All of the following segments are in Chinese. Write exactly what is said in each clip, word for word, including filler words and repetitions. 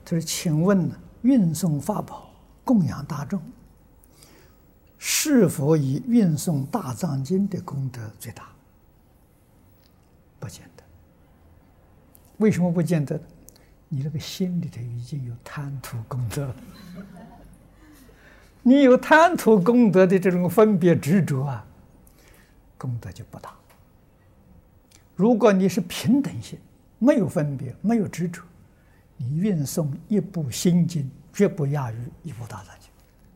他说：“请问呢，运送法宝供养大众，是否以运送大藏经的功德最大？”不见得。为什么不见得？你那个心里头已经有贪图功德了。你有贪图功德的这种分别执着啊，功德就不大。如果你是平等心，没有分别，没有执着，你运送一部心经，绝不亚于一部大藏经。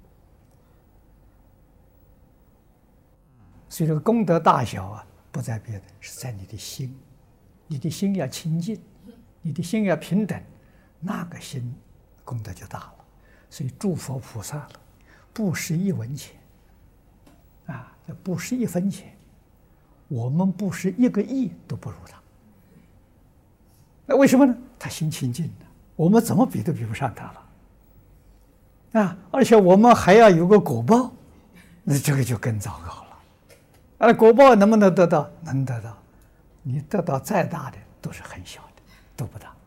所以这个功德大小啊，不在别的，是在你的心。你的心要清净，你的心要平等，那个心功德就大了。所以诸佛菩萨了，布施一文钱，啊，布施一分钱，我们布施一个亿都不如他。那为什么呢？他心清净的，我们怎么比都比不上他了。啊，而且我们还要有个果报，那这个就更糟糕了。啊，果报能不能得到？能得到。你得到再大的都是很小的，都不大。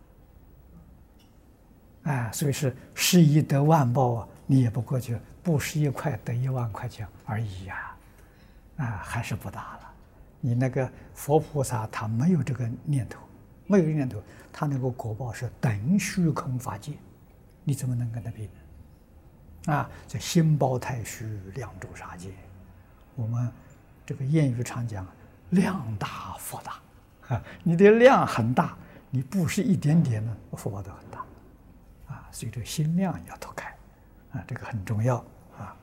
啊，所以是施一得万报啊，你也不过去布施一块得一万块钱而已呀，啊，还是不大了。你那个佛菩萨他没有这个念头，没有念头，他那个果报是等虚空法界，你怎么能跟他比呢？啊，这心包太虚，量周沙界。我们这个谚语常讲，量大福大。啊，你的量很大，你布施一点点呢，福报都很大。啊，所以这个心量要拓开，啊，这个很重要啊。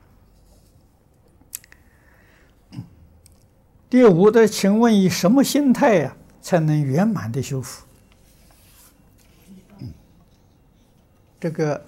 第五的，请问以什么心态呀、啊、才能圆满的修福？嗯，这个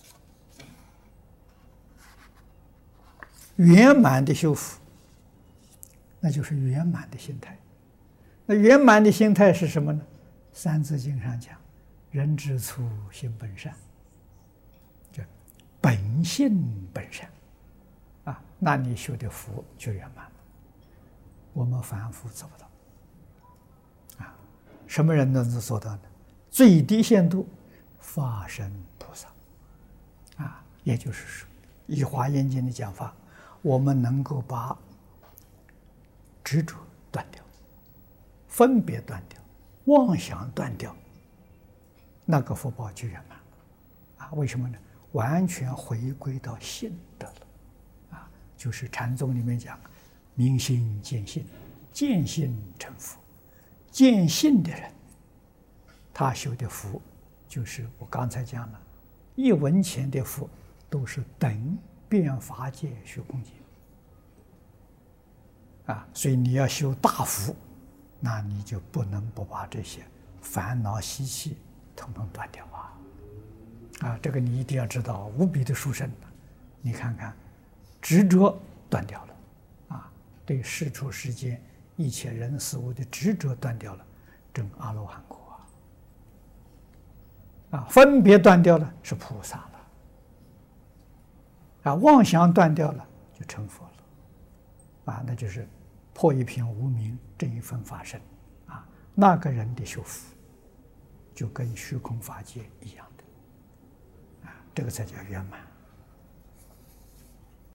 圆满的修福，那就是圆满的心态。那圆满的心态是什么呢？《三字经》上讲：“人之初，性本善。”这本性本善啊，那你修的福就圆满了。我们凡夫做不到啊。什么人能做到呢？最低限度，法身菩萨啊，也就是说，以《华严经》的讲法，我们能够把执着断掉。分别断掉，妄想断掉，那个福报就圆满了啊！为什么呢？完全回归到性德了啊！就是禅宗里面讲，明心见性，见性成佛。见性的人，他修的福，就是我刚才讲了，一文钱的福，都是等变法界虚空界啊！所以你要修大福。那你就不能不把这些烦恼习气统统断掉啊！啊，这个你一定要知道，无比的殊胜。你看看，执着断掉了，啊，对世出世间一切人事物的执着断掉了，证阿罗汉果啊！啊，分别断掉了，是菩萨了。啊，妄想断掉了，就成佛了。啊，那就是。破一片无明，正一分法身，啊，那个人的修福，就跟虚空法界一样的，啊，这个才叫圆满。